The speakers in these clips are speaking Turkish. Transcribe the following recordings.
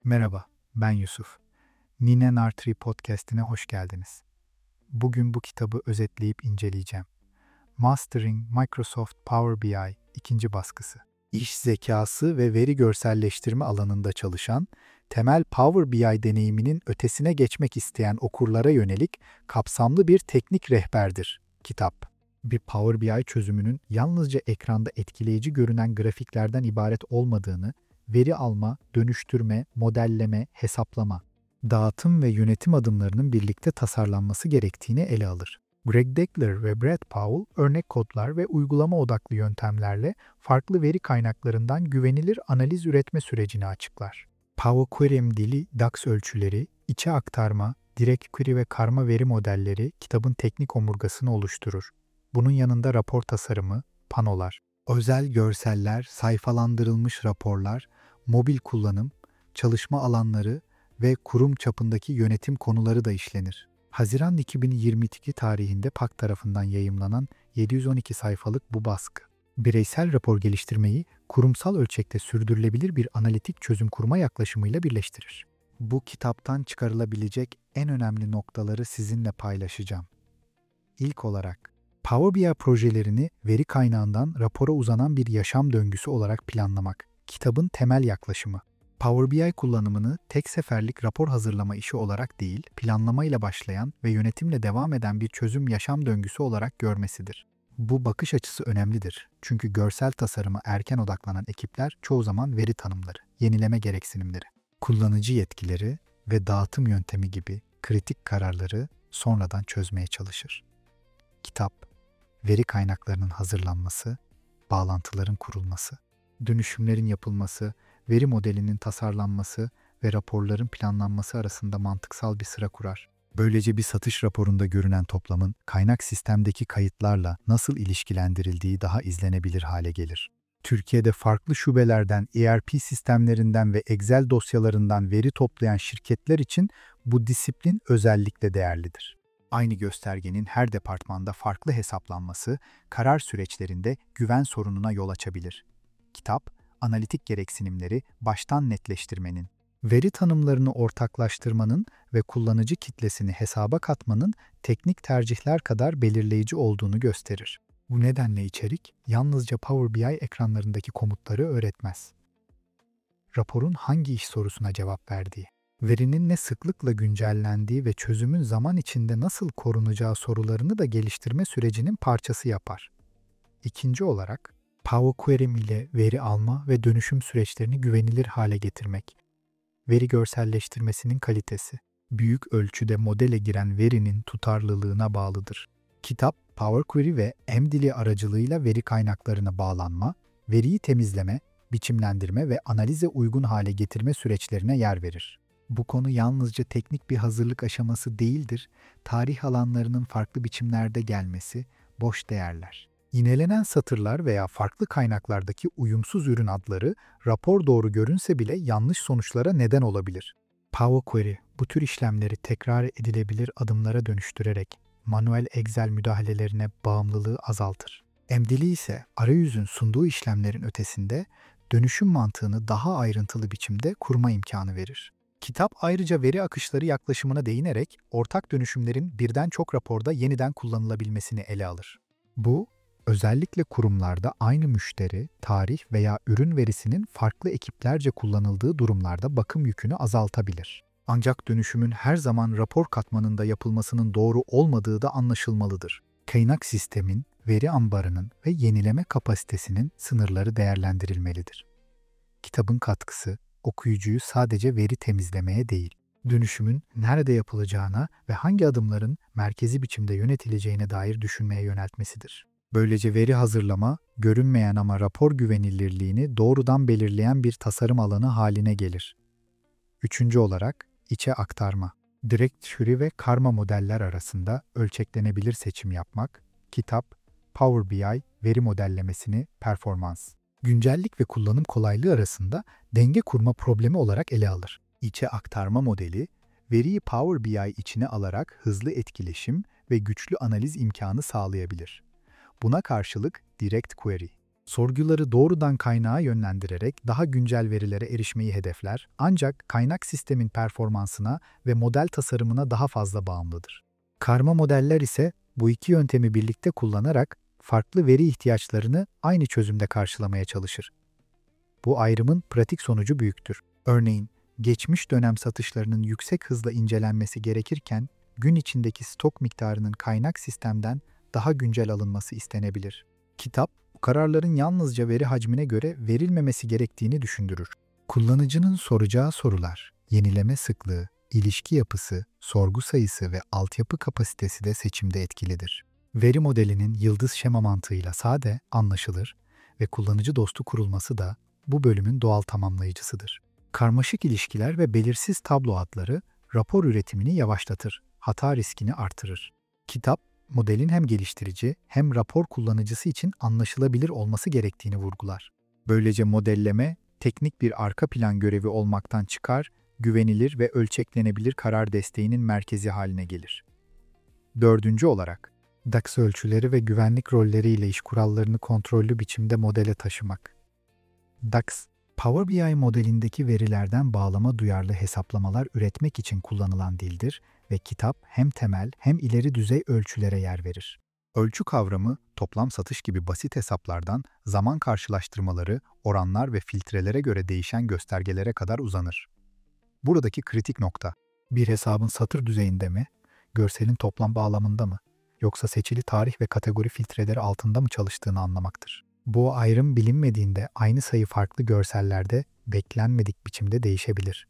Merhaba, ben Yusuf. Nine Nar3 podcast'ine hoş geldiniz. Bugün bu kitabı özetleyip inceleyeceğim. Mastering Microsoft Power BI ikinci baskısı. İş zekası ve veri görselleştirme alanında çalışan, temel Power BI deneyiminin ötesine geçmek isteyen okurlara yönelik kapsamlı bir teknik rehberdir kitap. Bir Power BI çözümünün yalnızca ekranda etkileyici görünen grafiklerden ibaret olmadığını, veri alma, dönüştürme, modelleme, hesaplama, dağıtım ve yönetim adımlarının birlikte tasarlanması gerektiğini ele alır. Greg Deckler ve Brad Powell örnek kodlar ve uygulama odaklı yöntemlerle farklı veri kaynaklarından güvenilir analiz üretme sürecini açıklar. Power Query dili, DAX ölçüleri, içe aktarma, direct query ve karma veri modelleri kitabın teknik omurgasını oluşturur. Bunun yanında rapor tasarımı, panolar, özel görseller, sayfalandırılmış raporlar, mobil kullanım, çalışma alanları ve kurum çapındaki yönetim konuları da işlenir. Haziran 2022 tarihinde PAK tarafından yayımlanan 712 sayfalık bu baskı, bireysel rapor geliştirmeyi kurumsal ölçekte sürdürülebilir bir analitik çözüm kurma yaklaşımıyla birleştirir. Bu kitaptan çıkarılabilecek en önemli noktaları sizinle paylaşacağım. İlk olarak, Power BI projelerini veri kaynağından rapora uzanan bir yaşam döngüsü olarak planlamak, kitabın temel yaklaşımı. Power BI kullanımını tek seferlik rapor hazırlama işi olarak değil, planlamayla başlayan ve yönetimle devam eden bir çözüm yaşam döngüsü olarak görmesidir. Bu bakış açısı önemlidir. Çünkü görsel tasarıma erken odaklanan ekipler çoğu zaman veri tanımları, yenileme gereksinimleri, kullanıcı yetkileri ve dağıtım yöntemi gibi kritik kararları sonradan çözmeye çalışır. Kitap, veri kaynaklarının hazırlanması, bağlantıların kurulması, dönüşümlerin yapılması, veri modelinin tasarlanması ve raporların planlanması arasında mantıksal bir sıra kurar. Böylece bir satış raporunda görünen toplamın kaynak sistemdeki kayıtlarla nasıl ilişkilendirildiği daha izlenebilir hale gelir. Türkiye'de farklı şubelerden, ERP sistemlerinden ve Excel dosyalarından veri toplayan şirketler için bu disiplin özellikle değerlidir. Aynı göstergenin her departmanda farklı hesaplanması, karar süreçlerinde güven sorununa yol açabilir. Kitap, analitik gereksinimleri baştan netleştirmenin, veri tanımlarını ortaklaştırmanın ve kullanıcı kitlesini hesaba katmanın teknik tercihler kadar belirleyici olduğunu gösterir. Bu nedenle içerik yalnızca Power BI ekranlarındaki komutları öğretmez. Raporun hangi iş sorusuna cevap verdiği, verinin ne sıklıkla güncellendiği ve çözümün zaman içinde nasıl korunacağı sorularını da geliştirme sürecinin parçası yapar. İkinci olarak, Power Query ile veri alma ve dönüşüm süreçlerini güvenilir hale getirmek. Veri görselleştirmesinin kalitesi, büyük ölçüde modele giren verinin tutarlılığına bağlıdır. Kitap, Power Query ve M-dili aracılığıyla veri kaynaklarına bağlanma, veriyi temizleme, biçimlendirme ve analize uygun hale getirme süreçlerine yer verir. Bu konu yalnızca teknik bir hazırlık aşaması değildir, tarih alanlarının farklı biçimlerde gelmesi, boş değerler. Yinelenen satırlar veya farklı kaynaklardaki uyumsuz ürün adları rapor doğru görünse bile yanlış sonuçlara neden olabilir. Power Query, bu tür işlemleri tekrar edilebilir adımlara dönüştürerek manuel Excel müdahalelerine bağımlılığı azaltır. M-dili ise arayüzün sunduğu işlemlerin ötesinde dönüşüm mantığını daha ayrıntılı biçimde kurma imkanı verir. Kitap ayrıca veri akışları yaklaşımına değinerek ortak dönüşümlerin birden çok raporda yeniden kullanılabilmesini ele alır. Bu, özellikle kurumlarda aynı müşteri, tarih veya ürün verisinin farklı ekiplerce kullanıldığı durumlarda bakım yükünü azaltabilir. Ancak dönüşümün her zaman rapor katmanında yapılmasının doğru olmadığı da anlaşılmalıdır. Kaynak sistemin, veri ambarının ve yenileme kapasitesinin sınırları değerlendirilmelidir. Kitabın katkısı, okuyucuyu sadece veri temizlemeye değil, dönüşümün nerede yapılacağına ve hangi adımların merkezi biçimde yönetileceğine dair düşünmeye yöneltmesidir. Böylece veri hazırlama, görünmeyen ama rapor güvenilirliğini doğrudan belirleyen bir tasarım alanı haline gelir. Üçüncü olarak, içe aktarma. Direct query ve karma modeller arasında ölçeklenebilir seçim yapmak, kitap, Power BI, veri modellemesini, performans, güncellik ve kullanım kolaylığı arasında denge kurma problemi olarak ele alır. İçe aktarma modeli, veriyi Power BI içine alarak hızlı etkileşim ve güçlü analiz imkanı sağlayabilir. Buna karşılık Direct Query, Sorguları doğrudan kaynağa yönlendirerek daha güncel verilere erişmeyi hedefler, ancak kaynak sistemin performansına ve model tasarımına daha fazla bağımlıdır. Karma modeller ise bu iki yöntemi birlikte kullanarak farklı veri ihtiyaçlarını aynı çözümde karşılamaya çalışır. Bu ayrımın pratik sonucu büyüktür. Örneğin, geçmiş dönem satışlarının yüksek hızla incelenmesi gerekirken, gün içindeki stok miktarının kaynak sistemden daha güncel alınması istenebilir. Kitap, bu kararların yalnızca veri hacmine göre verilmemesi gerektiğini düşündürür. Kullanıcının soracağı sorular, yenileme sıklığı, ilişki yapısı, sorgu sayısı ve altyapı kapasitesi de seçimde etkilidir. Veri modelinin yıldız şema mantığıyla sade, anlaşılır ve kullanıcı dostu kurulması da bu bölümün doğal tamamlayıcısıdır. Karmaşık ilişkiler ve belirsiz tablo adları rapor üretimini yavaşlatır, hata riskini artırır. Kitap, modelin hem geliştirici hem rapor kullanıcısı için anlaşılabilir olması gerektiğini vurgular. Böylece modelleme, teknik bir arka plan görevi olmaktan çıkar, güvenilir ve ölçeklenebilir karar desteğinin merkezi haline gelir. Dördüncü olarak, DAX ölçüleri ve güvenlik rolleriyle iş kurallarını kontrollü biçimde modele taşımak. DAX, Power BI modelindeki verilerden bağlama duyarlı hesaplamalar üretmek için kullanılan dildir ve kitap hem temel hem ileri düzey ölçülere yer verir. Ölçü kavramı, toplam satış gibi basit hesaplardan zaman karşılaştırmaları, oranlar ve filtrelere göre değişen göstergelere kadar uzanır. Buradaki kritik nokta, bir hesabın satır düzeyinde mi, görselin toplam bağlamında mı, yoksa seçili tarih ve kategori filtreleri altında mı çalıştığını anlamaktır. Bu ayrım bilinmediğinde aynı sayı farklı görsellerde beklenmedik biçimde değişebilir.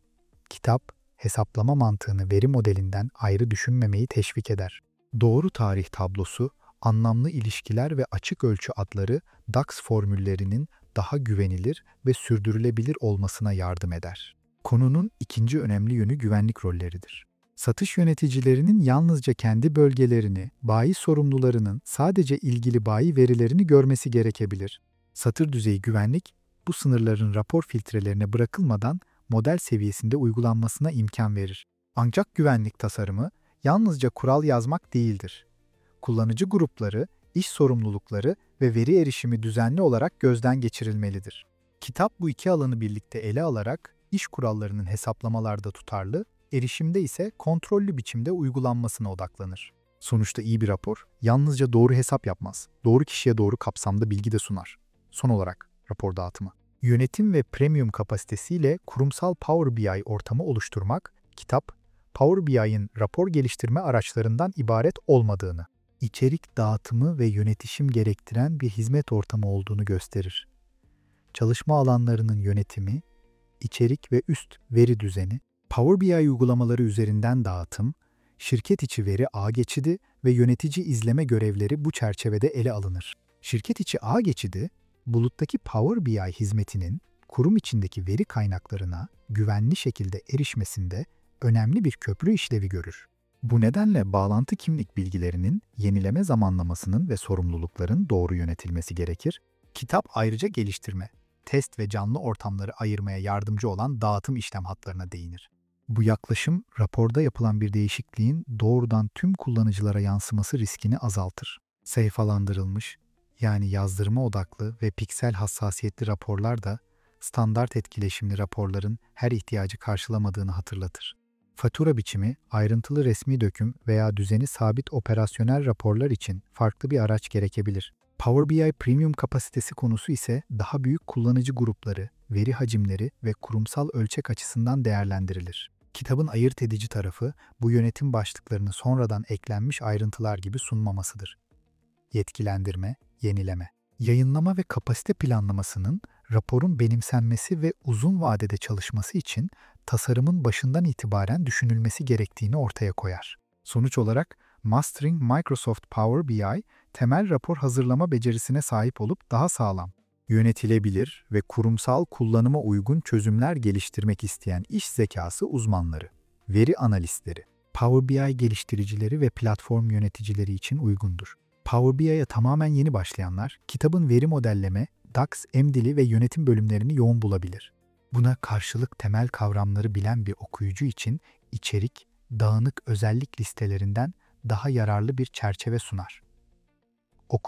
Kitap, hesaplama mantığını veri modelinden ayrı düşünmemeyi teşvik eder. Doğru tarih tablosu, anlamlı ilişkiler ve açık ölçü adları DAX formüllerinin daha güvenilir ve sürdürülebilir olmasına yardım eder. Konunun ikinci önemli yönü güvenlik rolleridir. Satış yöneticilerinin yalnızca kendi bölgelerini, bayi sorumlularının sadece ilgili bayi verilerini görmesi gerekebilir. Satır düzeyi güvenlik, bu sınırların rapor filtrelerine bırakılmadan model seviyesinde uygulanmasına imkan verir. Ancak güvenlik tasarımı yalnızca kural yazmak değildir. Kullanıcı grupları, iş sorumlulukları ve veri erişimi düzenli olarak gözden geçirilmelidir. Kitap bu iki alanı birlikte ele alarak iş kurallarının hesaplamalarda tutarlı, erişimde ise kontrollü biçimde uygulanmasına odaklanır. Sonuçta iyi bir rapor yalnızca doğru hesap yapmaz, doğru kişiye doğru kapsamda bilgi de sunar. Son olarak rapor dağıtımı. Yönetim ve premium kapasitesiyle kurumsal Power BI ortamı oluşturmak, kitap, Power BI'nin rapor geliştirme araçlarından ibaret olmadığını, içerik dağıtımı ve yönetişim gerektiren bir hizmet ortamı olduğunu gösterir. Çalışma alanlarının yönetimi, içerik ve üst veri düzeni, Power BI uygulamaları üzerinden dağıtım, şirket içi veri ağ geçidi ve yönetici izleme görevleri bu çerçevede ele alınır. Şirket içi ağ geçidi, buluttaki Power BI hizmetinin kurum içindeki veri kaynaklarına güvenli şekilde erişmesinde önemli bir köprü işlevi görür. Bu nedenle bağlantı kimlik bilgilerinin yenileme zamanlamasının ve sorumlulukların doğru yönetilmesi gerekir. Kitap ayrıca geliştirme, test ve canlı ortamları ayırmaya yardımcı olan dağıtım işlem hatlarına değinir. Bu yaklaşım, raporda yapılan bir değişikliğin doğrudan tüm kullanıcılara yansıması riskini azaltır. Sayfalandırılmış, yani yazdırma odaklı ve piksel hassasiyetli raporlar da standart etkileşimli raporların her ihtiyacı karşılamadığını hatırlatır. Fatura biçimi, ayrıntılı resmi döküm veya düzeni sabit operasyonel raporlar için farklı bir araç gerekebilir. Power BI Premium kapasitesi konusu ise daha büyük kullanıcı grupları, veri hacimleri ve kurumsal ölçek açısından değerlendirilir. Kitabın ayırt edici tarafı, bu yönetim başlıklarını sonradan eklenmiş ayrıntılar gibi sunmamasıdır. Yetkilendirme, yenileme. Yayınlama ve kapasite planlamasının raporun benimsenmesi ve uzun vadede çalışması için tasarımın başından itibaren düşünülmesi gerektiğini ortaya koyar. Sonuç olarak Mastering Microsoft Power BI, temel rapor hazırlama becerisine sahip olup daha sağlam, yönetilebilir ve kurumsal kullanıma uygun çözümler geliştirmek isteyen iş zekası uzmanları, veri analistleri, Power BI geliştiricileri ve platform yöneticileri için uygundur. Power BI'ye tamamen yeni başlayanlar, kitabın veri modelleme, DAX, MDili ve yönetim bölümlerini yoğun bulabilir. Buna karşılık temel kavramları bilen bir okuyucu için içerik, dağınık özellik listelerinden daha yararlı bir çerçeve sunar. Okur.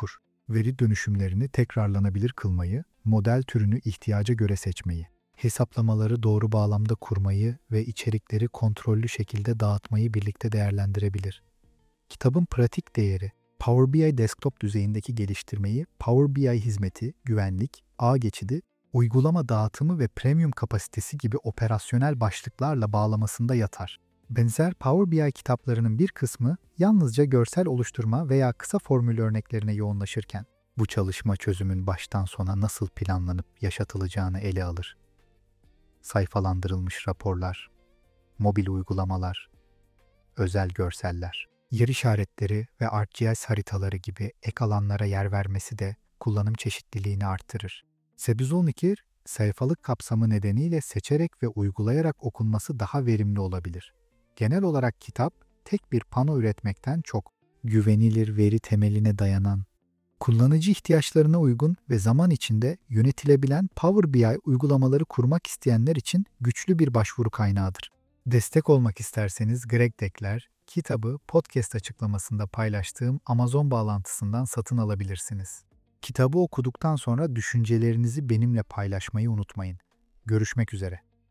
veri dönüşümlerini tekrarlanabilir kılmayı, model türünü ihtiyaca göre seçmeyi, hesaplamaları doğru bağlamda kurmayı ve içerikleri kontrollü şekilde dağıtmayı birlikte değerlendirebilir. Kitabın pratik değeri, Power BI desktop düzeyindeki geliştirmeyi, Power BI hizmeti, güvenlik, ağ geçidi, uygulama dağıtımı ve premium kapasitesi gibi operasyonel başlıklarla bağlamasında yatar. Benzer Power BI kitaplarının bir kısmı yalnızca görsel oluşturma veya kısa formül örneklerine yoğunlaşırken, bu çalışma çözümün baştan sona nasıl planlanıp yaşatılacağını ele alır. Sayfalandırılmış raporlar, mobil uygulamalar, özel görseller, yer işaretleri ve ArcGIS haritaları gibi ek alanlara yer vermesi de kullanım çeşitliliğini arttırır. Sebuzolnikir, sayfalık kapsamı nedeniyle seçerek ve uygulayarak okunması daha verimli olabilir. Genel olarak kitap, tek bir pano üretmekten çok, güvenilir veri temeline dayanan, kullanıcı ihtiyaçlarına uygun ve zaman içinde yönetilebilen Power BI uygulamaları kurmak isteyenler için güçlü bir başvuru kaynağıdır. Destek olmak isterseniz Greg Deckler, kitabı podcast açıklamasında paylaştığım Amazon bağlantısından satın alabilirsiniz. Kitabı okuduktan sonra düşüncelerinizi benimle paylaşmayı unutmayın. Görüşmek üzere.